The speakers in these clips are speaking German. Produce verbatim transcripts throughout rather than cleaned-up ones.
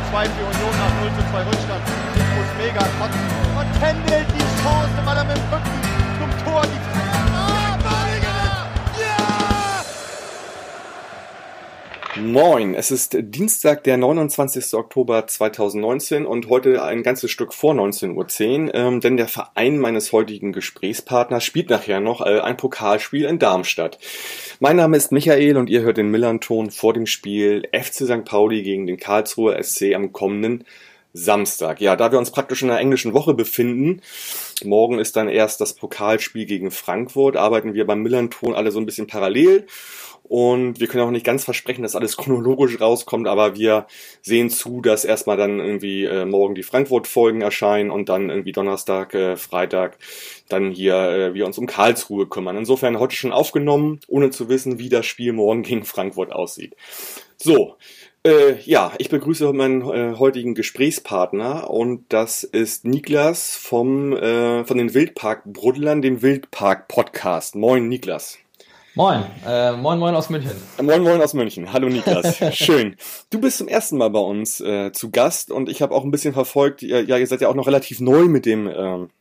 zwei für Union nach null zu zwei Rückstand. Ich muss mega kotzen. Und Kendall die Chance, weil er mit dem Rücken zum Tor die Ah, Balinger! Ja! Moin, es ist Dienstag, der neunundzwanzigster Oktober zweitausendneunzehn und heute ein ganzes Stück vor neunzehn Uhr zehn, ähm, denn der Verein meines heutigen Gesprächspartners spielt nachher noch äh, ein Pokalspiel in Darmstadt. Mein Name ist Michael und ihr hört den Millern-Ton vor dem Spiel F C Sankt Pauli gegen den Karlsruher S C am kommenden Samstag. Ja, da wir uns praktisch in einer englischen Woche befinden, morgen ist dann erst das Pokalspiel gegen Frankfurt, arbeiten wir beim Millern-Ton alle so ein bisschen parallel. Und wir können auch nicht ganz versprechen, dass alles chronologisch rauskommt, aber wir sehen zu, dass erstmal dann irgendwie äh, morgen die Frankfurt-Folgen erscheinen und dann irgendwie Donnerstag, äh, Freitag dann hier äh, wir uns um Karlsruhe kümmern. Insofern heute schon aufgenommen, ohne zu wissen, wie das Spiel morgen gegen Frankfurt aussieht. So, äh, ja, ich begrüße meinen äh, heutigen Gesprächspartner und das ist Niklas vom äh, von den Wildpark-Bruddlern, dem Wildpark-Podcast. Moin, Niklas. Moin, äh, moin moin aus München. Moin moin aus München. Hallo Niklas, schön. Du bist zum ersten Mal bei uns äh, zu Gast und ich habe auch ein bisschen verfolgt, ihr, ja, ihr seid ja auch noch relativ neu mit dem ähm,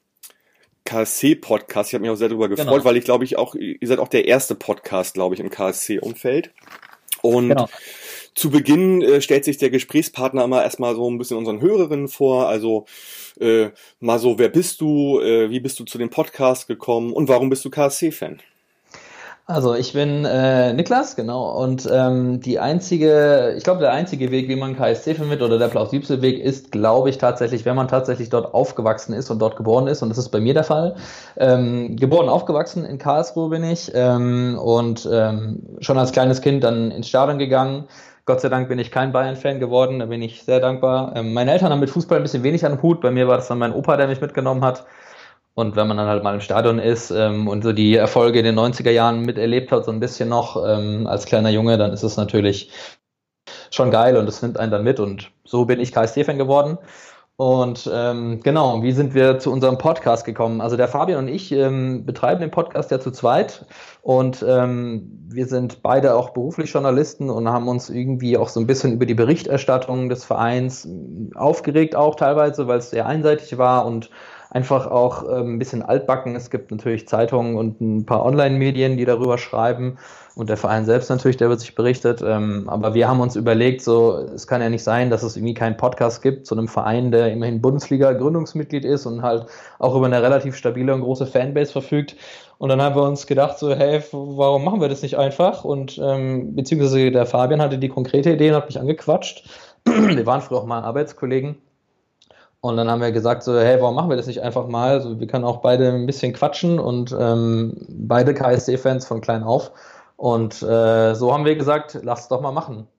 K S C-Podcast. Ich habe mich auch sehr darüber gefreut, genau. Weil ich glaube ich auch, ihr seid auch der erste Podcast, glaube ich, im K S C-Umfeld. Und genau. Zu Beginn äh, stellt sich der Gesprächspartner immer erstmal so ein bisschen unseren Hörerinnen vor, also äh, mal so, wer bist du, äh, wie bist du zu dem Podcast gekommen und warum bist du K S C-Fan? Also ich bin äh, Niklas, genau, und ähm, die einzige, ich glaube der einzige Weg, wie man K S C findet oder der plausibelste Weg ist, glaube ich tatsächlich, wenn man tatsächlich dort aufgewachsen ist und dort geboren ist, und das ist bei mir der Fall. Ähm, geboren, aufgewachsen in Karlsruhe bin ich ähm, und ähm, schon als kleines Kind dann ins Stadion gegangen. Gott sei Dank bin ich kein Bayern-Fan geworden, da bin ich sehr dankbar. Ähm, meine Eltern haben mit Fußball ein bisschen wenig an den Hut, bei mir war das dann mein Opa, der mich mitgenommen hat. Und wenn man dann halt mal im Stadion ist ähm, und so die Erfolge in den neunziger Jahren miterlebt hat, so ein bisschen noch ähm, als kleiner Junge, dann ist es natürlich schon geil und es nimmt einen dann mit. Und so bin ich K S C-Fan geworden. Und ähm, genau, wie sind wir zu unserem Podcast gekommen? Also der Fabian und ich ähm, betreiben den Podcast ja zu zweit und ähm, wir sind beide auch beruflich Journalisten und haben uns irgendwie auch so ein bisschen über die Berichterstattung des Vereins aufgeregt, auch teilweise, weil es sehr einseitig war und einfach auch ähm, ein bisschen altbacken. Es gibt natürlich Zeitungen und ein paar Online-Medien, die darüber schreiben und der Verein selbst natürlich, der wird sich berichtet. Ähm, aber wir haben uns überlegt, so es kann ja nicht sein, dass es irgendwie keinen Podcast gibt zu einem Verein, der immerhin Bundesliga-Gründungsmitglied ist und halt auch über eine relativ stabile und große Fanbase verfügt. Und dann haben wir uns gedacht, so hey, warum machen wir das nicht einfach? Und ähm, beziehungsweise der Fabian hatte die konkrete Idee und hat mich angequatscht. Wir waren früher auch mal Arbeitskollegen. Und dann haben wir gesagt so, hey, warum machen wir das nicht einfach mal? Also wir können auch beide ein bisschen quatschen und ähm, beide K S C-Fans von klein auf. Und äh, so haben wir gesagt, lass es doch mal machen.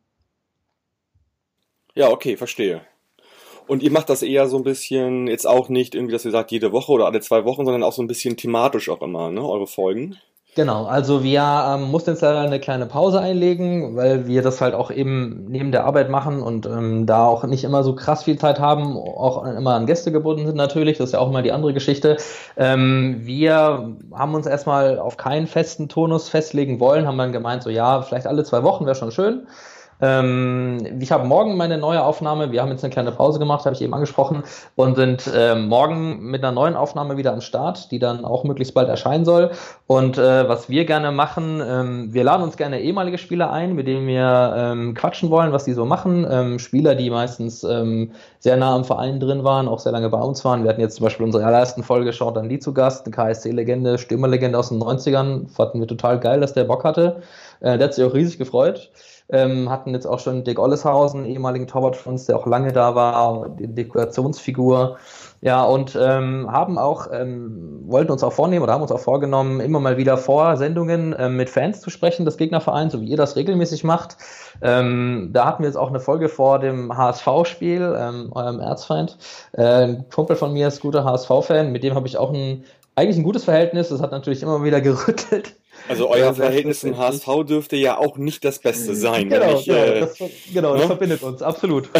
Ja, okay, verstehe. Und ihr macht das eher so ein bisschen, jetzt auch nicht irgendwie, dass ihr sagt, jede Woche oder alle zwei Wochen, sondern auch so ein bisschen thematisch auch immer, ne, eure Folgen? Genau, also wir ähm, mussten jetzt leider eine kleine Pause einlegen, weil wir das halt auch eben neben der Arbeit machen und ähm, da auch nicht immer so krass viel Zeit haben, auch immer an Gäste gebunden sind natürlich, das ist ja auch mal die andere Geschichte. Ähm, wir haben uns erstmal auf keinen festen Turnus festlegen wollen, haben dann gemeint, so ja, vielleicht alle zwei Wochen wäre schon schön. Ähm, ich habe morgen meine neue Aufnahme, wir haben jetzt eine kleine Pause gemacht, habe ich eben angesprochen, und sind äh, morgen mit einer neuen Aufnahme wieder am Start, die dann auch möglichst bald erscheinen soll. Und äh, was wir gerne machen, ähm, wir laden uns gerne ehemalige Spieler ein, mit denen wir ähm, quatschen wollen, was die so machen. Ähm, Spieler, die meistens ähm, sehr nah am Verein drin waren, auch sehr lange bei uns waren. Wir hatten jetzt zum Beispiel unsere allerersten Folge Jordan Lee zu Gast, eine K S C-Legende, Stürmerlegende aus den neunzigern. Fanden wir total geil, dass der Bock hatte. Äh, der hat sich auch riesig gefreut. Ähm, hatten jetzt auch schon Dick Olleshausen, ehemaligen Torwart von uns, der auch lange da war, die Dekorationsfigur. Ja, und ähm, haben auch, ähm, wollten uns auch vornehmen oder haben uns auch vorgenommen, immer mal wieder vor Sendungen ähm, mit Fans zu sprechen des Gegnervereins, so wie ihr das regelmäßig macht. Ähm, da hatten wir jetzt auch eine Folge vor dem H S V-Spiel, ähm, eurem Erzfeind. Äh, ein Kumpel von mir ist guter H S V-Fan, mit dem habe ich auch ein, eigentlich ein gutes Verhältnis. Das hat natürlich immer wieder gerüttelt. Also euer Verhältnis zum H S V dürfte ja auch nicht das Beste sein. Genau, ich, genau, äh, das, genau das ne? verbindet uns, absolut.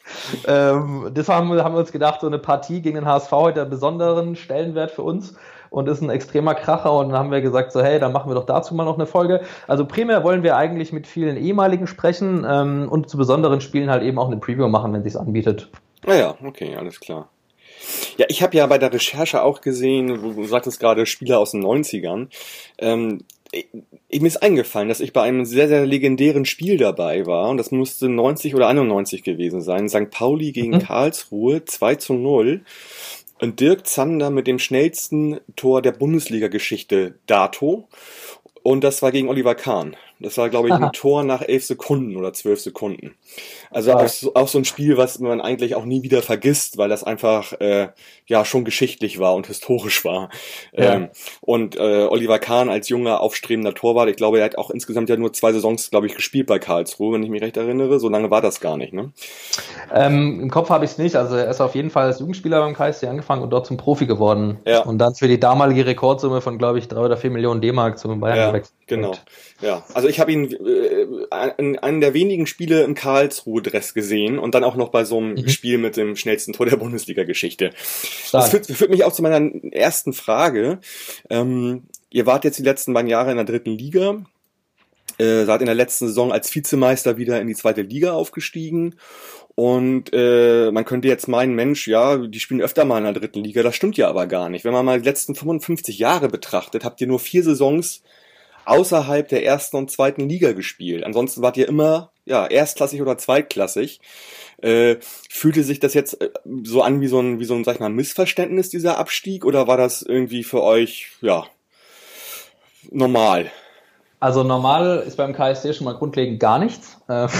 ähm, deshalb haben wir, haben wir uns gedacht, so eine Partie gegen den H S V hat einen besonderen Stellenwert für uns. und ist ein extremer Kracher und dann haben wir gesagt, so hey, dann machen wir doch dazu mal noch eine Folge. Also primär wollen wir eigentlich mit vielen ehemaligen sprechen ähm, und zu besonderen Spielen halt eben auch eine Preview machen, wenn es sich anbietet. Naja, okay, alles klar. Ja, ich habe ja bei der Recherche auch gesehen, wo du sagtest gerade Spieler aus den neunzigern, ähm, ich, mir ist eingefallen, dass ich bei einem sehr, sehr legendären Spiel dabei war und das musste neunzig oder einundneunzig gewesen sein. Sankt Pauli gegen mhm. Karlsruhe, zwei zu null und Dirk Zander mit dem schnellsten Tor der Bundesliga-Geschichte dato und das war gegen Oliver Kahn. Das war, glaube ich, ein Tor nach elf Sekunden oder zwölf Sekunden. Also auch so, auch so ein Spiel, was man eigentlich auch nie wieder vergisst, weil das einfach äh, ja schon geschichtlich war und historisch war. Ja. Ähm, und äh, Oliver Kahn als junger, aufstrebender Torwart, ich glaube, er hat auch insgesamt ja nur zwei Saisons, glaube ich, gespielt bei Karlsruhe, wenn ich mich recht erinnere. So lange war das gar nicht, ne? Ähm, Im Kopf habe ich es nicht. Also er ist auf jeden Fall als Jugendspieler beim K S C angefangen und dort zum Profi geworden. Ja. Und dann für die damalige Rekordsumme von, glaube ich, drei oder vier Millionen D-Mark zum Bayern ja, gewechselt. Genau. Ja, also ich habe ihn äh, in einem der wenigen Spiele im Karlsruhe-Dress gesehen und dann auch noch bei so einem mhm. Spiel mit dem schnellsten Tor der Bundesliga-Geschichte. Das führt, führt mich auch zu meiner ersten Frage. Ähm, ihr wart jetzt die letzten beiden Jahre in der dritten Liga, äh, seid in der letzten Saison als Vizemeister wieder in die zweite Liga aufgestiegen und äh, man könnte jetzt meinen, Mensch, ja, die spielen öfter mal in der dritten Liga, das stimmt ja aber gar nicht. Wenn man mal die letzten fünfundfünfzig Jahre betrachtet, habt ihr nur vier Saisons außerhalb der ersten und zweiten Liga gespielt. Ansonsten wart ihr immer ja erstklassig oder zweitklassig. Äh, fühlte sich das jetzt äh, so an wie so ein, wie so ein, sag ich mal, Missverständnis, dieser Abstieg, oder war das irgendwie für euch, ja, normal? Also normal ist beim K S C schon mal grundlegend gar nichts.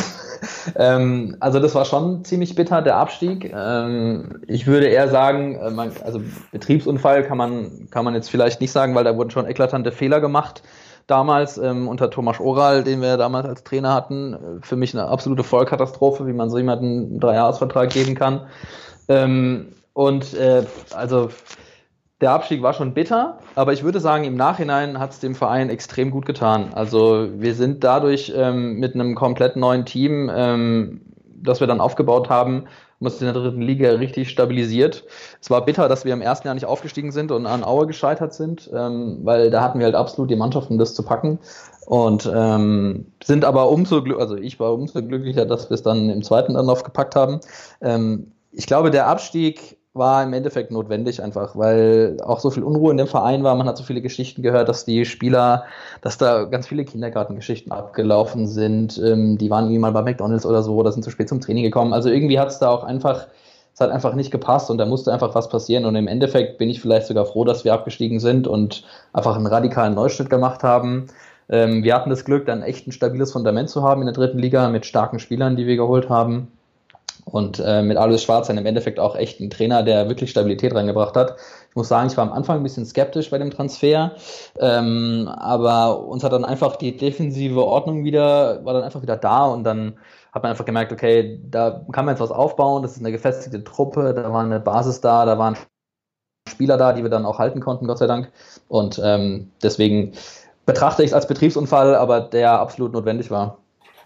ähm, also das war schon ziemlich bitter, der Abstieg. Ähm, ich würde eher sagen, äh, man, also Betriebsunfall kann man, kann man jetzt vielleicht nicht sagen, weil da wurden schon eklatante Fehler gemacht. Damals ähm, unter Thomas Oral, den wir damals als Trainer hatten, für mich eine absolute Vollkatastrophe, wie man so jemanden einen Dreijahresvertrag geben kann. Ähm, und äh, also der Abstieg war schon bitter, aber ich würde sagen, im Nachhinein hat es dem Verein extrem gut getan. Also wir sind dadurch ähm, mit einem komplett neuen Team, ähm, das wir dann aufgebaut haben, uns in der dritten Liga richtig stabilisiert. Es war bitter, dass wir im ersten Jahr nicht aufgestiegen sind und an Aue gescheitert sind, ähm, weil da hatten wir halt absolut die Mannschaft, um das zu packen. Und ähm, sind aber umso, also ich war umso glücklicher, dass wir es dann im zweiten Anlauf gepackt haben. Ähm, ich glaube, der Abstieg war im Endeffekt notwendig einfach, weil auch so viel Unruhe in dem Verein war. Man hat so viele Geschichten gehört, dass die Spieler, dass da ganz viele Kindergartengeschichten abgelaufen sind. Ähm, die waren irgendwie mal bei McDonald's oder so oder sind zu spät zum Training gekommen. Also irgendwie hat es da auch einfach, es hat einfach nicht gepasst und da musste einfach was passieren. Und im Endeffekt bin ich vielleicht sogar froh, dass wir abgestiegen sind und einfach einen radikalen Neuschritt gemacht haben. Ähm, wir hatten das Glück, dann echt ein stabiles Fundament zu haben in der dritten Liga mit starken Spielern, die wir geholt haben. Und äh, mit Alois Schwarz dann im Endeffekt auch echt ein Trainer, der wirklich Stabilität reingebracht hat. Ich muss sagen, ich war am Anfang ein bisschen skeptisch bei dem Transfer, ähm, aber uns hat dann einfach die defensive Ordnung wieder, war dann einfach wieder da und dann hat man einfach gemerkt, okay, da kann man jetzt was aufbauen, das ist eine gefestigte Truppe, da war eine Basis da, da waren Spieler da, die wir dann auch halten konnten, Gott sei Dank. Und ähm, deswegen betrachte ich es als Betriebsunfall, aber der absolut notwendig war.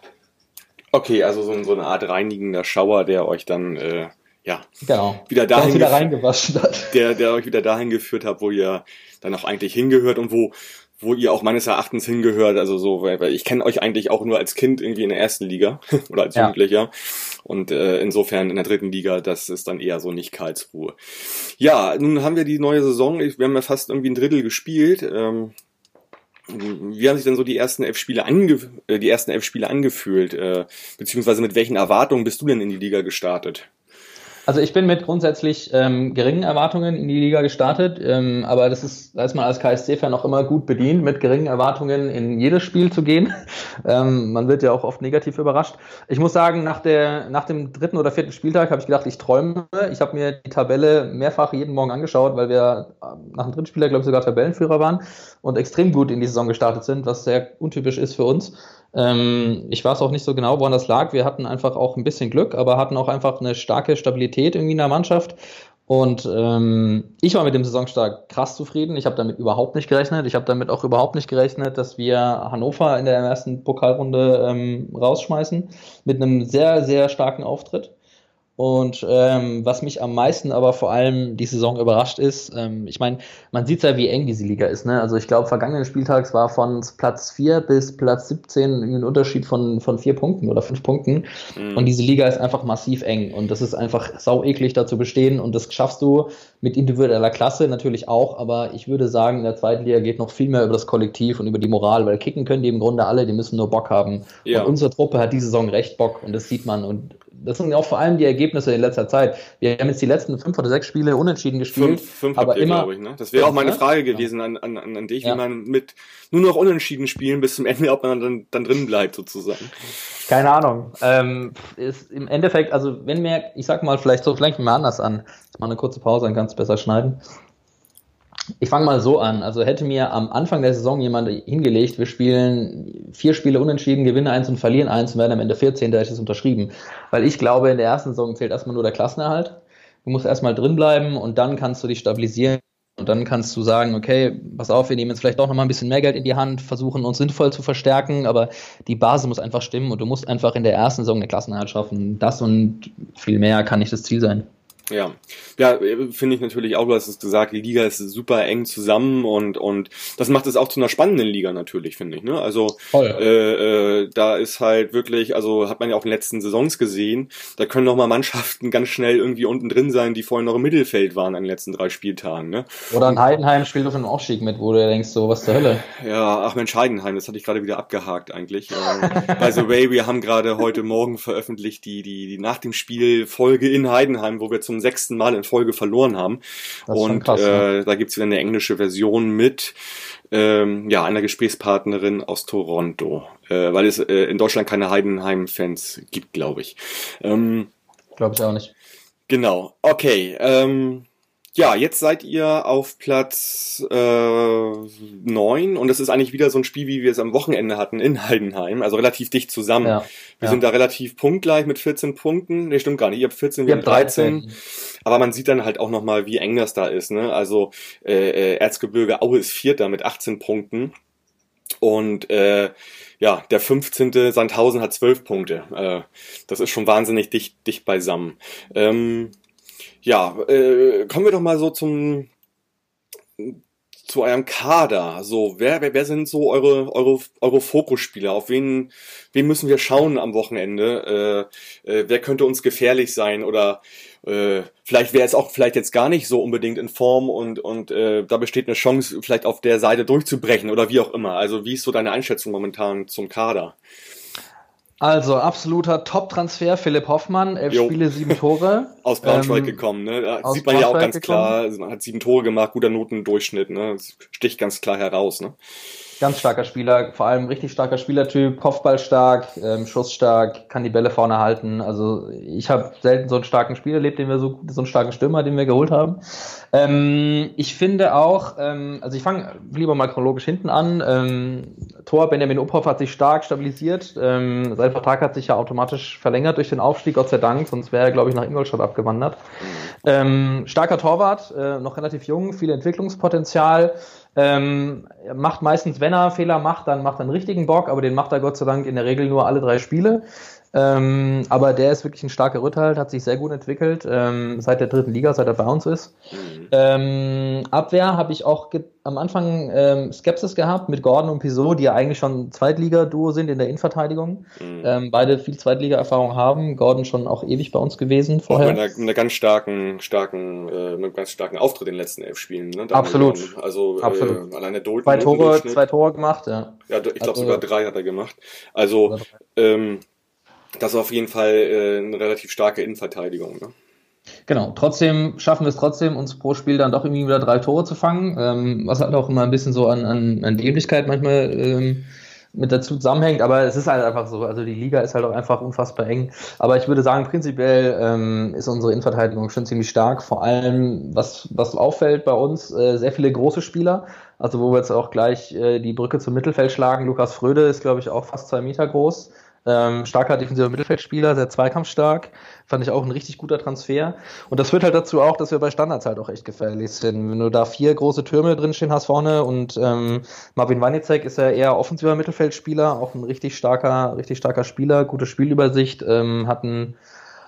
Okay, also so, so eine Art reinigender Schauer, der euch dann äh, ja genau. wieder dahin wieder gef- reingewaschen hat. Der, der euch wieder dahin geführt hat, wo ihr dann auch eigentlich hingehört und wo wo ihr auch meines Erachtens hingehört. Also so, weil, weil ich kenne euch eigentlich auch nur als Kind irgendwie in der ersten Liga oder als ja. Jugendlicher. Und äh, insofern in der dritten Liga, das ist dann eher so nicht Karlsruhe. Ja, nun haben wir die neue Saison. Wir haben ja fast irgendwie ein Drittel gespielt. Ähm, Wie haben sich denn so die ersten elf Spiele ange äh, die ersten elf Spiele angefühlt, äh, beziehungsweise mit welchen Erwartungen bist du denn in die Liga gestartet? Also ich bin mit grundsätzlich ähm, geringen Erwartungen in die Liga gestartet, ähm, aber das ist, da ist man als K S C-Fan auch immer gut bedient, mit geringen Erwartungen in jedes Spiel zu gehen. ähm, man wird ja auch oft negativ überrascht. Ich muss sagen, nach der nach dem dritten oder vierten Spieltag habe ich gedacht, ich träume. Ich habe mir die Tabelle mehrfach jeden Morgen angeschaut, weil wir nach dem dritten Spieltag, glaube ich, sogar Tabellenführer waren und extrem gut in die Saison gestartet sind, was sehr untypisch ist für uns. Ähm, ich weiß auch nicht so genau, woran das lag. Wir hatten einfach auch ein bisschen Glück, aber hatten auch einfach eine starke Stabilität irgendwie in der Mannschaft. Und ähm, ich war mit dem Saisonstart krass zufrieden. Ich habe damit überhaupt nicht gerechnet. Ich habe damit auch überhaupt nicht gerechnet, dass wir Hannover in der ersten Pokalrunde ähm, rausschmeißen mit einem sehr, sehr starken Auftritt. Und ähm, was mich am meisten aber vor allem die Saison überrascht ist, ähm, ich meine, man sieht ja, wie eng diese Liga ist. Ne? Also ich glaube, vergangenen Spieltags war von Platz vier bis Platz siebzehn ein Unterschied von, von vier Punkten oder fünf Punkten. Mhm. Und diese Liga ist einfach massiv eng. Und das ist einfach sau eklig, da zu bestehen. Und das schaffst du mit individueller Klasse natürlich auch. Aber ich würde sagen, in der zweiten Liga geht noch viel mehr über das Kollektiv und über die Moral. Weil kicken können die im Grunde alle, die müssen nur Bock haben. Ja. Und unsere Truppe hat diese Saison recht Bock. Und das sieht man. Und das sind auch vor allem die Ergebnisse in letzter Zeit. Wir haben jetzt die letzten fünf oder sechs Spiele unentschieden gespielt. Fünf, fünf aber habt ihr, immer, glaube ich. Ne? Das wäre auch meine Frage gewesen an, an, an dich, ja. Wie man mit nur noch unentschieden spielen bis zum Ende, ob man dann, dann drin bleibt sozusagen. Keine Ahnung. Ähm, ist im Endeffekt, also wenn wir, ich sag mal, vielleicht so, vielleicht mal anders an. Jetzt mal eine kurze Pause, dann kannst du besser schneiden. Ich fange mal so an. Also hätte mir am Anfang der Saison jemand hingelegt, wir spielen vier Spiele unentschieden, gewinnen eins und verlieren eins und werden am Ende vierzehn, da hätte ich es unterschrieben. Weil ich glaube, in der ersten Saison zählt erstmal nur der Klassenerhalt. Du musst erstmal drin bleiben und dann kannst du dich stabilisieren. Und dann kannst du sagen, okay, pass auf, wir nehmen jetzt vielleicht doch nochmal ein bisschen mehr Geld in die Hand, versuchen uns sinnvoll zu verstärken, aber die Basis muss einfach stimmen und du musst einfach in der ersten Saison eine Klassenerhalt schaffen. Das und viel mehr kann nicht das Ziel sein. Ja, ja, finde ich natürlich auch, du hast es gesagt, die Liga ist super eng zusammen und und das macht es auch zu einer spannenden Liga natürlich, finde ich. Ne? Also äh, äh, da ist halt wirklich, also hat man ja auch in den letzten Saisons gesehen, da können noch mal Mannschaften ganz schnell irgendwie unten drin sein, die vorhin noch im Mittelfeld waren an den letzten drei Spieltagen. Ne? Oder ein Heidenheim spielt doch schon einen Aufstieg mit, wo du denkst, so was zur Hölle. Ja, ach Mensch, Heidenheim, das hatte ich gerade wieder abgehakt eigentlich. ähm, by the way, wir haben gerade heute Morgen veröffentlicht die die die nach dem Spiel Folge in Heidenheim, wo wir zum sechsten Mal in Folge verloren haben. Und krass, äh, da gibt's wieder eine englische Version mit ähm, ja einer Gesprächspartnerin aus Toronto, äh, weil es äh, in Deutschland keine Heidenheim-Fans gibt, glaube ich. Ähm, glaube ich auch nicht. Genau, okay. Ähm, ja, jetzt seid ihr auf Platz äh, neun und das ist eigentlich wieder so ein Spiel, wie wir es am Wochenende hatten in Heidenheim, also relativ dicht zusammen. Ja, wir ja. sind da relativ punktgleich mit vierzehn Punkten. Nee, stimmt gar nicht. Ihr habt vierzehn, wir haben dreizehn. Aber man sieht dann halt auch nochmal, wie eng das da ist. Ne? Also äh, Erzgebirge Aue ist Vierter mit achtzehn Punkten. Und äh, ja, der fünfzehnte Sandhausen hat zwölf Punkte. Äh, das ist schon wahnsinnig dicht, dicht beisammen. Ähm, ja, äh, kommen wir doch mal so zum zu eurem Kader. So, wer, wer, wer sind so eure, eure, eure Fokusspieler? Auf wen, wen müssen wir schauen am Wochenende? Äh, äh, wer könnte uns gefährlich sein? Oder äh, vielleicht wäre es auch vielleicht jetzt gar nicht so unbedingt in Form und, und äh, da besteht eine Chance, vielleicht auf der Seite durchzubrechen oder wie auch immer. Also, wie ist so deine Einschätzung momentan zum Kader? Also, absoluter Top-Transfer, Philipp Hoffmann, elf jo. Spiele, sieben Tore. Aus Braunschweig ähm, gekommen, ne? Da sieht man Braunschweig ja auch ganz gekommen. Klar, man hat sieben Tore gemacht, guter Notendurchschnitt, ne? Das sticht ganz klar heraus, ne? Ganz starker Spieler, vor allem richtig starker Spielertyp, Kopfballstark, ähm, schussstark, kann die Bälle vorne halten. Also ich habe selten so einen starken Spieler erlebt, den wir so, so einen starken Stürmer, den wir geholt haben. Ähm, ich finde auch, ähm, also ich fange lieber mal chronologisch hinten an. Ähm, Tor Benjamin Uphoff hat sich stark stabilisiert. Ähm, sein Vertrag hat sich ja automatisch verlängert durch den Aufstieg, Gott sei Dank, sonst wäre er, glaube ich, nach Ingolstadt abgewandert. Ähm, starker Torwart, äh, noch relativ jung, viel Entwicklungspotenzial. Ähm, macht meistens, wenn er Fehler macht, dann macht er einen richtigen Bock, aber den macht er Gott sei Dank in der Regel nur alle drei Spiele. Ähm, aber der ist wirklich ein starker Rückhalt, hat sich sehr gut entwickelt, ähm, seit der dritten Liga, seit er bei uns ist. Mhm. Ähm, Abwehr habe ich auch ge- am Anfang ähm, Skepsis gehabt mit Gordon und Piso, die ja eigentlich schon Zweitliga-Duo sind in der Innenverteidigung. Mhm. Ähm, beide viel Zweitliga-Erfahrung haben. Gordon schon auch ewig bei uns gewesen vorher. Auch mit einer, mit einer ganz starken, starken, äh, mit einem ganz starken Auftritt in den letzten elf Spielen. Ne? Absolut. Dann, also Absolut. Äh, alleine Dol- zwei Tore, zwei Tore gemacht, ja. Ja, ich glaube also, sogar drei hat er gemacht. Also ähm, das ist auf jeden Fall äh, eine relativ starke Innenverteidigung. Ne? Genau, trotzdem schaffen wir es trotzdem, uns pro Spiel dann doch irgendwie wieder drei Tore zu fangen, ähm, was halt auch immer ein bisschen so an, an, an Dämlichkeit manchmal ähm, mit dazu zusammenhängt, aber es ist halt einfach so, also die Liga ist halt auch einfach unfassbar eng, aber ich würde sagen, prinzipiell ähm, ist unsere Innenverteidigung schon ziemlich stark, vor allem, was, was auffällt bei uns, äh, sehr viele große Spieler, also wo wir jetzt auch gleich äh, die Brücke zum Mittelfeld schlagen, Lukas Fröde ist, glaube ich, auch fast zwei Meter groß, Ähm, starker defensiver Mittelfeldspieler, sehr zweikampfstark, fand ich auch ein richtig guter Transfer. Und das führt halt dazu auch, dass wir bei Standards halt auch echt gefährlich sind. Wenn du da vier große Türme drinstehen hast vorne und ähm, Marvin Wanicek ist ja eher offensiver Mittelfeldspieler, auch ein richtig starker, richtig starker Spieler, gute Spielübersicht, ähm, hat ein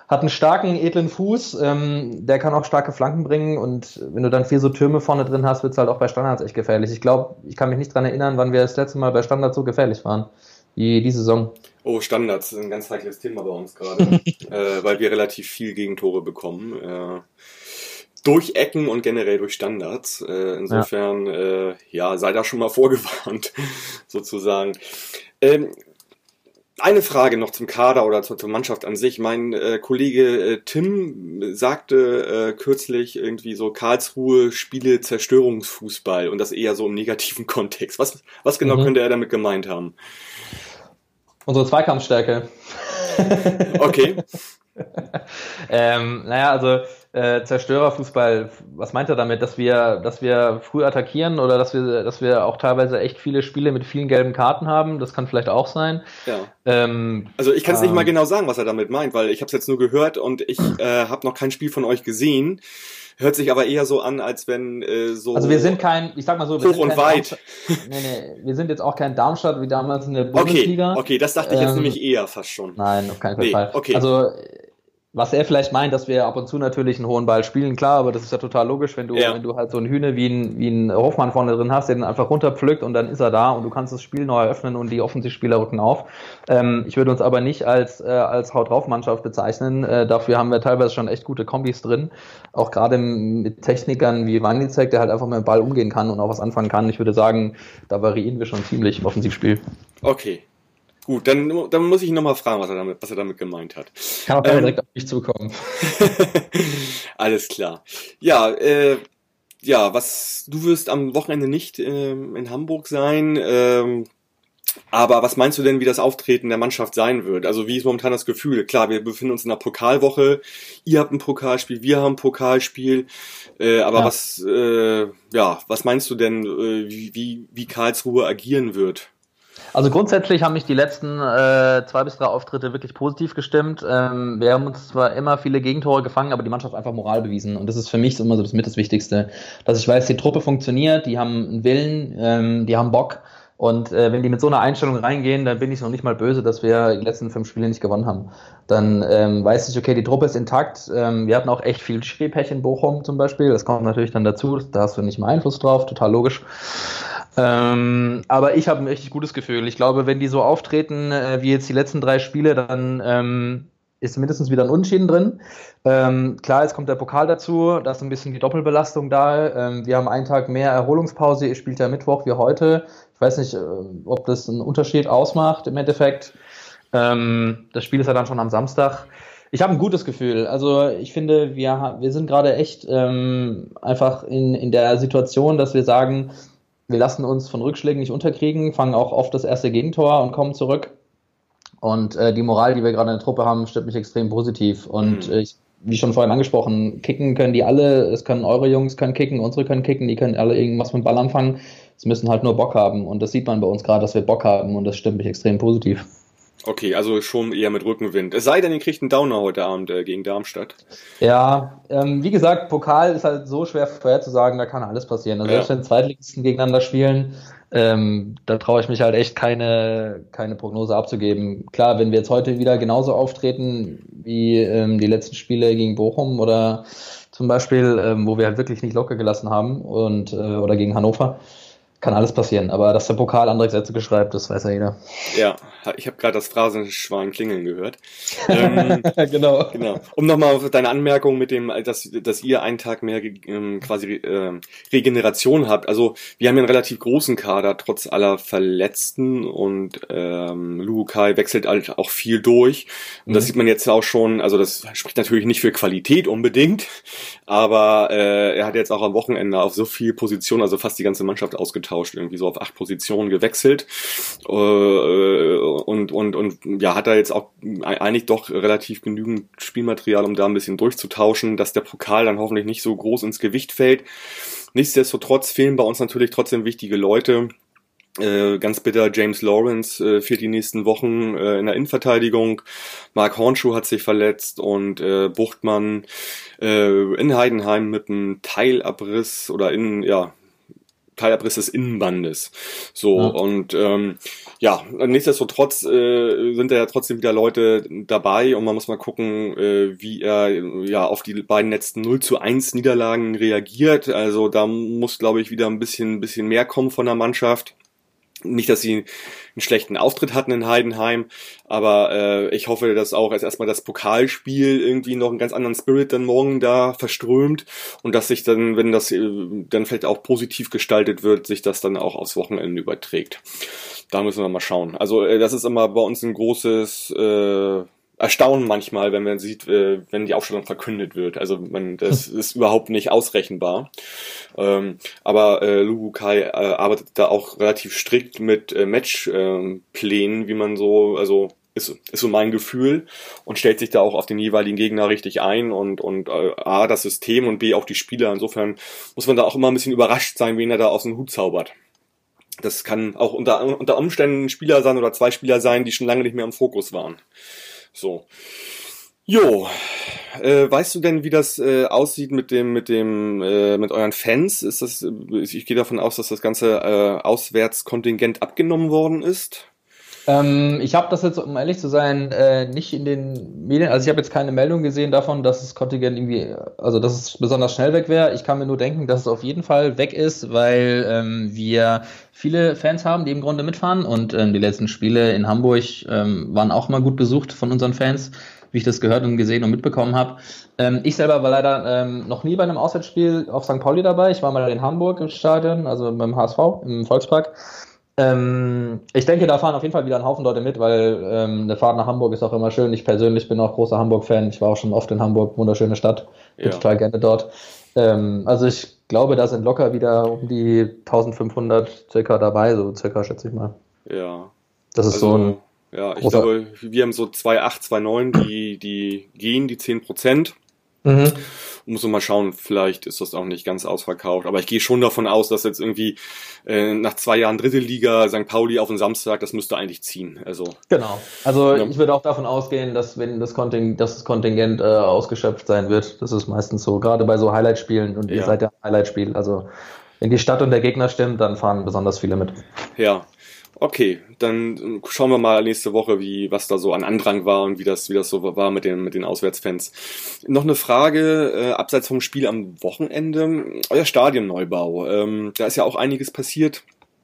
hat einen starken, edlen Fuß, ähm, der kann auch starke Flanken bringen und wenn du dann vier so Türme vorne drin hast, wird es halt auch bei Standards echt gefährlich. Ich glaube, ich kann mich nicht dran erinnern, wann wir das letzte Mal bei Standards so gefährlich waren, wie die Saison. Oh, Standards, ein ganz heikles Thema bei uns gerade, äh, weil wir relativ viel Gegentore bekommen. Äh, durch Ecken und generell durch Standards. Äh, insofern, ja. Äh, ja, sei da schon mal vorgewarnt, sozusagen. Ähm, Eine Frage noch zum Kader oder zur, zur Mannschaft an sich. Mein äh, Kollege äh, Tim sagte äh, kürzlich irgendwie so, Karlsruhe spiele Zerstörungsfußball und das eher so im negativen Kontext. Was, was genau mhm. könnte er damit gemeint haben? Unsere Zweikampfstärke. Okay. ähm, naja, also äh, Zerstörerfußball, was meint er damit, dass wir, dass wir früh attackieren oder dass wir, dass wir auch teilweise echt viele Spiele mit vielen gelben Karten haben? Das kann vielleicht auch sein. Ja. Ähm, also ich kann es ähm, nicht mal genau sagen, was er damit meint, weil ich habe es jetzt nur gehört und ich äh, habe noch kein Spiel von euch gesehen. Hört sich aber eher so an, als wenn äh, so also wir sind kein, ich sag mal so, wir hoch sind und kein weit. Darmstadt, nee, nee, wir sind jetzt auch kein Darmstadt wie damals in der Bundesliga. Okay, okay, das dachte ich jetzt ähm, nämlich eher fast schon. Nein, auf keinen nee, Fall. Okay. Also was er vielleicht meint, dass wir ab und zu natürlich einen hohen Ball spielen, klar, aber das ist ja total logisch, wenn du, ja. wenn du halt so einen Hühne wie ein, wie ein Hofmann vorne drin hast, der den einfach runterpflückt und dann ist er da und du kannst das Spiel neu eröffnen und die Offensivspieler rücken auf. Ähm, ich würde uns aber nicht als, äh, als Haut-drauf-Mannschaft bezeichnen. Äh, dafür haben wir teilweise schon echt gute Kombis drin. Auch gerade mit Technikern wie Wanglizek, der halt einfach mit dem Ball umgehen kann und auch was anfangen kann. Ich würde sagen, da variieren wir schon ziemlich im Offensivspiel. Okay. Gut, dann, dann muss ich ihn nochmal fragen, was er damit, was er damit gemeint hat. Kann auch ähm, direkt auf mich zukommen. Alles klar. Ja, äh, ja, was, du wirst am Wochenende nicht ähm, in Hamburg sein, ähm, aber was meinst du denn, wie das Auftreten der Mannschaft sein wird? Also wie ist momentan das Gefühl? Klar, wir befinden uns in der Pokalwoche, ihr habt ein Pokalspiel, wir haben ein Pokalspiel, äh, aber ja. was, äh, ja, was meinst du denn, äh, wie, wie, wie Karlsruhe agieren wird? Also grundsätzlich haben mich die letzten äh, zwei bis drei Auftritte wirklich positiv gestimmt. Ähm, wir haben uns zwar immer viele Gegentore gefangen, aber die Mannschaft hat einfach Moral bewiesen. Und das ist für mich immer so das mit das Wichtigste. Dass ich weiß, die Truppe funktioniert, die haben einen Willen, ähm, die haben Bock. Und äh, wenn die mit so einer Einstellung reingehen, dann bin ich noch nicht mal böse, dass wir die letzten fünf Spiele nicht gewonnen haben. Dann ähm, weiß ich, okay, die Truppe ist intakt. Ähm, wir hatten auch echt viel Schriebpech in Bochum zum Beispiel. Das kommt natürlich dann dazu. Da hast du nicht mehr Einfluss drauf, total logisch. Ähm, aber ich habe ein richtig gutes Gefühl. Ich glaube, wenn die so auftreten äh, wie jetzt die letzten drei Spiele, dann ähm, ist mindestens wieder ein Unentschieden drin. Ähm, klar, jetzt kommt der Pokal dazu, da ist ein bisschen die Doppelbelastung da. Ähm, wir haben einen Tag mehr Erholungspause, ihr spielt ja Mittwoch wie heute. Ich weiß nicht, äh, ob das einen Unterschied ausmacht im Endeffekt. Ähm, das Spiel ist ja dann schon am Samstag. Ich habe ein gutes Gefühl. Also ich finde, wir, wir sind gerade echt ähm, einfach in, in der Situation, dass wir sagen, wir lassen uns von Rückschlägen nicht unterkriegen, fangen auch oft das erste Gegentor und kommen zurück. Und äh, die Moral, die wir gerade in der Truppe haben, stimmt mich extrem positiv. Und mhm. ich, wie schon vorhin angesprochen, kicken können die alle. Es können eure Jungs können kicken, unsere können kicken, die können alle irgendwas mit Ball anfangen. Sie müssen halt nur Bock haben. Und das sieht man bei uns gerade, dass wir Bock haben. Und das stimmt mich extrem positiv. Okay, also schon eher mit Rückenwind. Es sei denn, ihr kriegt einen Downer heute Abend äh, gegen Darmstadt. Ja, ähm, wie gesagt, Pokal ist halt so schwer vorherzusagen, da kann alles passieren. Also ja. Selbst wenn Zweitligisten gegeneinander spielen, ähm, da traue ich mich halt echt keine, keine Prognose abzugeben. Klar, wenn wir jetzt heute wieder genauso auftreten wie ähm, die letzten Spiele gegen Bochum oder zum Beispiel, ähm, wo wir halt wirklich nicht locker gelassen haben und äh, oder gegen Hannover, kann alles passieren, aber dass der Pokal andere Sätze geschreibt, das weiß ja jeder. Ja, ich habe gerade das Phrasenschwein klingeln gehört. ähm, genau. genau. Um nochmal auf deine Anmerkung mit dem, dass, dass ihr einen Tag mehr ähm, quasi äh, Regeneration habt. Also wir haben ja einen relativ großen Kader, trotz aller Verletzten und ähm, Lukai wechselt halt auch viel durch. Und mhm. das sieht man jetzt auch schon, also das spricht natürlich nicht für Qualität unbedingt, aber äh, er hat jetzt auch am Wochenende auf so viel Positionen, also fast die ganze Mannschaft ausgetauscht, irgendwie so auf acht Positionen gewechselt äh, und und und ja, hat er jetzt auch eigentlich doch relativ genügend Spielmaterial, um da ein bisschen durchzutauschen, dass der Pokal dann hoffentlich nicht so groß ins Gewicht fällt. Nichtsdestotrotz fehlen bei uns natürlich trotzdem wichtige Leute. Äh, ganz bitter, James Lawrence äh, fehlt die nächsten Wochen äh, in der Innenverteidigung. Mark Hornschuh hat sich verletzt und äh, Buchtmann äh, in Heidenheim mit einem Teilabriss oder in, ja, Teilabriss des Innenbandes. So, Ja. und ähm, ja, nichtsdestotrotz äh, sind da ja trotzdem wieder Leute dabei und man muss mal gucken, äh, wie er ja auf die beiden letzten null zu eins Niederlagen reagiert. Also da muss, glaube ich, wieder ein bisschen, ein bisschen mehr kommen von der Mannschaft. Nicht, dass sie einen schlechten Auftritt hatten in Heidenheim, aber äh, ich hoffe, dass auch erst erstmal das Pokalspiel irgendwie noch einen ganz anderen Spirit dann morgen da verströmt und dass sich dann, wenn das äh, dann vielleicht auch positiv gestaltet wird, sich das dann auch aufs Wochenende überträgt. Da müssen wir mal schauen. Also äh, das ist immer bei uns ein großes äh, Erstaunen manchmal, wenn man sieht, äh, wenn die Aufstellung verkündet wird. Also man, das ist überhaupt nicht ausrechenbar. Ähm, aber äh, Lugukai äh, arbeitet da auch relativ strikt mit äh, Matchplänen, ähm, wie man so, also ist, ist so mein Gefühl und stellt sich da auch auf den jeweiligen Gegner richtig ein und und äh, A, das System und B, auch die Spieler. Insofern muss man da auch immer ein bisschen überrascht sein, wen er da aus dem Hut zaubert. Das kann auch unter, unter Umständen ein Spieler sein oder zwei Spieler sein, die schon lange nicht mehr im Fokus waren. So. Jo, äh, weißt du denn, wie das äh, aussieht mit dem, mit dem, äh, mit euren Fans? Ist das? Ich gehe davon aus, dass das ganze äh, Auswärtskontingent abgenommen worden ist. Ähm, ich habe das jetzt, um ehrlich zu sein, äh, nicht in den Medien, also ich habe jetzt keine Meldung gesehen davon, dass das Kontingent irgendwie, also dass es besonders schnell weg wäre. Ich kann mir nur denken, dass es auf jeden Fall weg ist, weil ähm, wir viele Fans haben, die im Grunde mitfahren und ähm, die letzten Spiele in Hamburg ähm, waren auch mal gut besucht von unseren Fans, wie ich das gehört und gesehen und mitbekommen habe. Ähm, ich selber war leider ähm, noch nie bei einem Auswärtsspiel auf Sankt Pauli dabei. Ich war mal in Hamburg im Stadion, also beim H S V, im Volkspark. Ähm, ich denke, da fahren auf jeden Fall wieder ein Haufen Leute mit, weil ähm, eine Fahrt nach Hamburg ist auch immer schön. Ich persönlich bin auch großer Hamburg-Fan. Ich war auch schon oft in Hamburg, wunderschöne Stadt. Bin Ja. total gerne dort. Ähm, also ich glaube, da sind locker wieder um die eintausendfünfhundert circa dabei, so circa schätze ich mal. Ja. Das ist Also, so ein ja, ich großer- glaube, wir haben so zwei Komma acht, zwei Komma neun, die, die gehen, die zehn Prozent. Mhm. Muss man mal schauen, vielleicht ist das auch nicht ganz ausverkauft. Aber ich gehe schon davon aus, dass jetzt irgendwie äh, nach zwei Jahren dritte Liga Sankt Pauli auf den Samstag, das müsste eigentlich ziehen. Also Genau. Also Ja. ich würde auch davon ausgehen, dass wenn das Kontingent, dass das Kontingent äh, ausgeschöpft sein wird, das ist meistens so, gerade bei so Highlight-Spielen und ihr Ja. seid ja ein Highlight-Spiel. Also wenn die Stadt und der Gegner stimmt, dann fahren besonders viele mit. ja, okay, dann schauen wir mal nächste Woche, wie was da so an Andrang war und wie das wie das so war mit den mit den Auswärtsfans. Noch eine Frage äh, abseits vom Spiel am Wochenende, euer Stadionneubau. Ähm, da ist ja auch einiges passiert.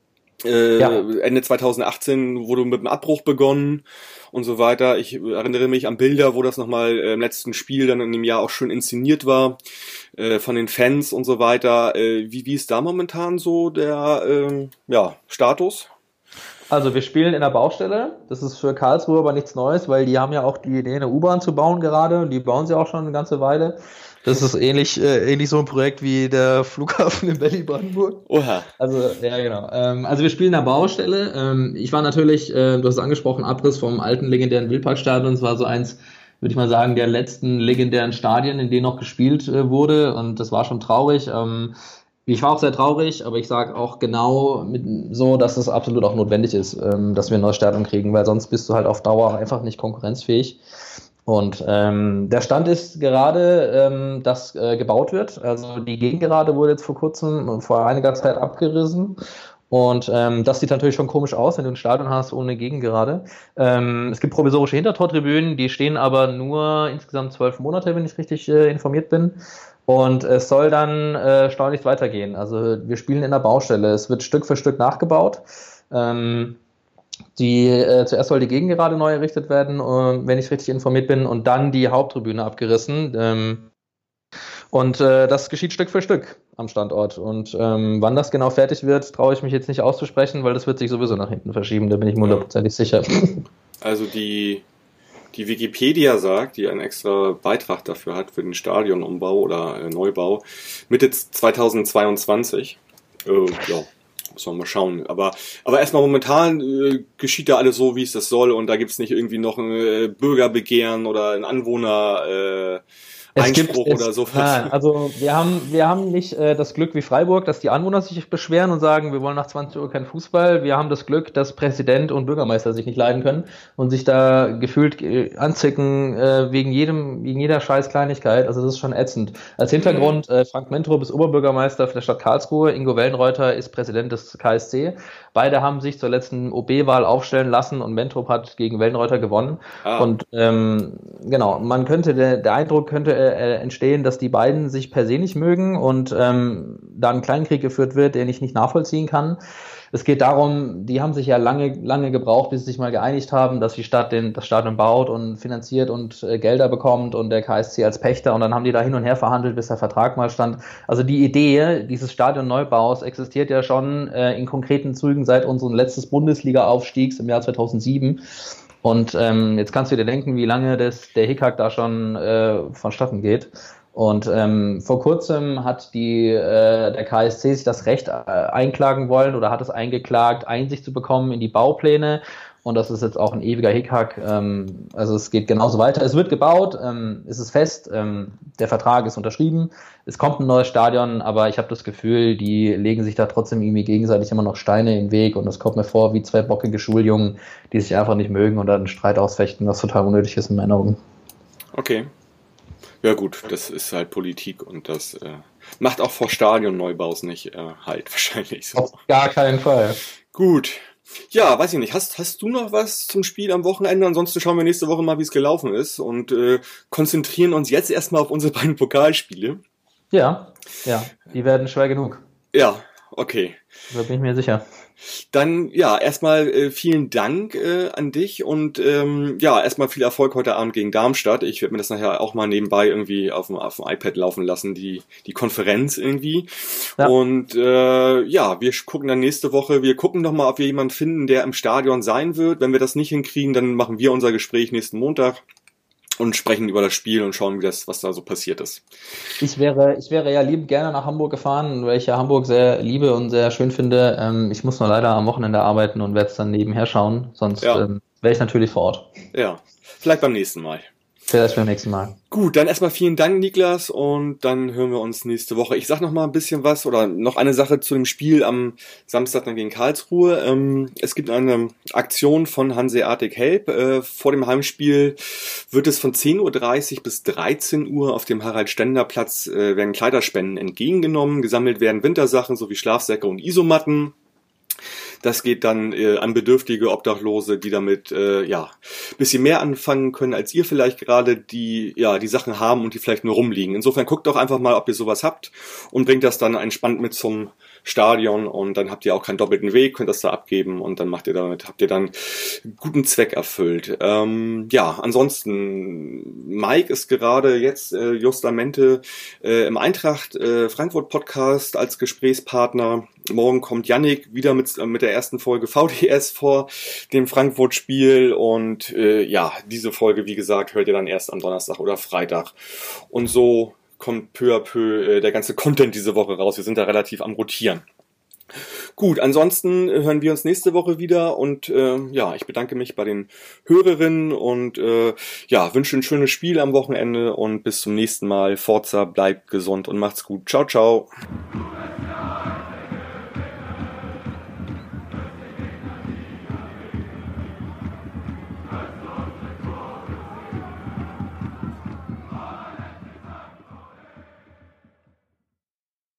Äh, Ja. Ende zweitausendachtzehn wurde mit dem Abbruch begonnen und so weiter. Ich erinnere mich an Bilder, wo das nochmal äh, im letzten Spiel dann in dem Jahr auch schön inszeniert war äh, von den Fans und so weiter. Äh, wie wie ist da momentan so der äh, ja Status? Also wir spielen in der Baustelle. Das ist für Karlsruhe aber nichts Neues, weil die haben ja auch die Idee, eine U-Bahn zu bauen gerade. Und die bauen sie auch schon eine ganze Weile. Das ist ähnlich, äh, ähnlich so ein Projekt wie der Flughafen in Berlin-Brandenburg. Oha. Also, ja, genau. Ähm, also wir spielen in der Baustelle. Ähm, ich war natürlich, äh, du hast es angesprochen, Abriss vom alten legendären Wildparkstadion. Es war so eins, würde ich mal sagen, der letzten legendären Stadien, in denen noch gespielt äh, wurde. Und das war schon traurig. Ähm, Ich war auch sehr traurig, aber ich sage auch genau mit, so, dass es absolut auch notwendig ist, ähm, dass wir ein neues Stadion kriegen, weil sonst bist du halt auf Dauer einfach nicht konkurrenzfähig. Und ähm, der Stand ist gerade, ähm, dass äh, gebaut wird. Also die Gegengerade wurde jetzt vor kurzem, vor einiger Zeit abgerissen. Und ähm, das sieht natürlich schon komisch aus, wenn du ein Stadion hast ohne Gegengerade. Ähm, es gibt provisorische Hintertortribünen, die stehen aber nur insgesamt zwölf Monate, wenn ich richtig äh, informiert bin. Und es soll dann äh, steuerlich weitergehen. Also wir spielen in der Baustelle. Es wird Stück für Stück nachgebaut. Ähm, die äh, zuerst soll die Gegengerade neu errichtet werden, äh, wenn ich richtig informiert bin, und dann die Haupttribüne abgerissen. Ähm, und äh, das geschieht Stück für Stück am Standort. Und ähm, wann das genau fertig wird, traue ich mich jetzt nicht auszusprechen, weil das wird sich sowieso nach hinten verschieben. Da bin ich mir hundertprozentig sicher. Also die Die Wikipedia sagt, die einen extra Beitrag dafür hat für den Stadionumbau oder äh, Neubau, Mitte zweitausendzweiundzwanzig. Äh, ja, muss man mal schauen. Aber aber erstmal momentan äh, geschieht da alles so, wie es das soll, und da gibt's nicht irgendwie noch ein äh, Bürgerbegehren oder ein Anwohner äh, Einspruch gibt, es, oder sowas. Nein, also wir haben, wir haben nicht äh, das Glück wie Freiburg, dass die Anwohner sich beschweren und sagen, wir wollen nach zwanzig Uhr keinen Fußball. Wir haben das Glück, dass Präsident und Bürgermeister sich nicht leiden können und sich da gefühlt äh, anzicken äh, wegen jedem, wegen jeder scheiß Kleinigkeit. Also das ist schon ätzend. Als Hintergrund, äh, Frank Mentrup ist Oberbürgermeister der Stadt Karlsruhe, Ingo Wellenreuter ist Präsident des K S C. Beide haben sich zur letzten O B-Wahl aufstellen lassen und Mentrup hat gegen Wellenreuter gewonnen. Ah. Und ähm, genau, man könnte, der, der Eindruck könnte äh, entstehen, dass die beiden sich per se nicht mögen und ähm, da ein Kleinkrieg geführt wird, den ich nicht nachvollziehen kann. Es geht darum, die haben sich ja lange, lange gebraucht, bis sie sich mal geeinigt haben, dass die Stadt den, das Stadion baut und finanziert und äh, Gelder bekommt und der K S C als Pächter, und dann haben die da hin und her verhandelt, bis der Vertrag mal stand. Also die Idee dieses Stadionneubaus existiert ja schon äh, in konkreten Zügen seit unserem letzten Bundesliga-Aufstiegs im Jahr zweitausendsieben. Und ähm, jetzt kannst du dir denken, wie lange das, der Hickhack da schon äh, vonstatten geht. Und ähm, vor kurzem hat die äh, der K S C sich das Recht äh, einklagen wollen oder hat es eingeklagt, Einsicht zu bekommen in die Baupläne. Und das ist jetzt auch ein ewiger Hickhack. Ähm, also es geht genauso weiter. Es wird gebaut, ähm, es ist fest, ähm, der Vertrag ist unterschrieben, es kommt ein neues Stadion, aber ich habe das Gefühl, die legen sich da trotzdem irgendwie gegenseitig immer noch Steine in den Weg und es kommt mir vor wie zwei bockige Schuljungen, die sich einfach nicht mögen und dann einen Streit ausfechten, was total unnötig ist in meinen Augen. Okay. Ja gut, das ist halt Politik und das äh, macht auch vor Stadionneubaus nicht äh, halt wahrscheinlich so. Auf gar keinen Fall. Gut. Ja, weiß ich nicht. Hast, hast du noch was zum Spiel am Wochenende? Ansonsten schauen wir nächste Woche mal, wie es gelaufen ist und äh, konzentrieren uns jetzt erstmal auf unsere beiden Pokalspiele. Ja, ja, die werden schwer genug. Ja, okay. Da bin ich mir sicher. Dann, ja, erstmal äh, vielen Dank äh, an dich und ähm, ja, erstmal viel Erfolg heute Abend gegen Darmstadt. Ich werde mir das nachher auch mal nebenbei irgendwie auf dem, auf dem iPad laufen lassen, die die Konferenz irgendwie. Ja. Und äh, ja, wir gucken dann nächste Woche, wir gucken nochmal, ob wir jemanden finden, der im Stadion sein wird. Wenn wir das nicht hinkriegen, dann machen wir unser Gespräch nächsten Montag und sprechen über das Spiel und schauen, wie das, was da so passiert ist. Ich wäre, ich wäre ja lieb gerne nach Hamburg gefahren, weil ich ja Hamburg sehr liebe und sehr schön finde. Ähm, ich muss nur leider am Wochenende arbeiten und werde es dann nebenher schauen, sonst ja. ähm, wäre ich natürlich vor Ort. Ja, vielleicht beim nächsten Mal. Vielleicht beim nächsten Mal. Gut, dann erstmal vielen Dank, Niklas, und dann hören wir uns nächste Woche. Ich sag noch mal ein bisschen was oder noch eine Sache zu dem Spiel am Samstag dann gegen Karlsruhe. Ähm, es gibt eine Aktion von Hanseatic Help. Äh, vor dem Heimspiel wird es von zehn Uhr dreißig bis dreizehn Uhr auf dem Harald-Stender-Platz äh, werden Kleiderspenden entgegengenommen. Gesammelt werden Wintersachen sowie Schlafsäcke und Isomatten. Das geht dann äh, an bedürftige Obdachlose, die damit äh, ja bisschen mehr anfangen können, als ihr vielleicht gerade, die ja die Sachen haben und die vielleicht nur rumliegen. Insofern guckt doch einfach mal, ob ihr sowas habt und bringt das dann entspannt mit zum Stadion und dann habt ihr auch keinen doppelten Weg, könnt das da abgeben und dann macht ihr damit, habt ihr dann guten Zweck erfüllt. Ähm, ja, ansonsten, Mike ist gerade jetzt äh, justamente äh, im Eintracht äh, Frankfurt Podcast als Gesprächspartner. Morgen kommt Yannick wieder mit, äh, mit der ersten Folge V D S vor dem Frankfurt-Spiel und äh, ja, diese Folge, wie gesagt, hört ihr dann erst am Donnerstag oder Freitag. Und so kommt peu à peu äh, der ganze Content diese Woche raus. Wir sind da relativ am Rotieren. Gut, ansonsten hören wir uns nächste Woche wieder und äh, ja, ich bedanke mich bei den Hörerinnen und äh, ja, wünsche ein schönes Spiel am Wochenende und bis zum nächsten Mal. Forza, bleibt gesund und macht's gut. Ciao, ciao.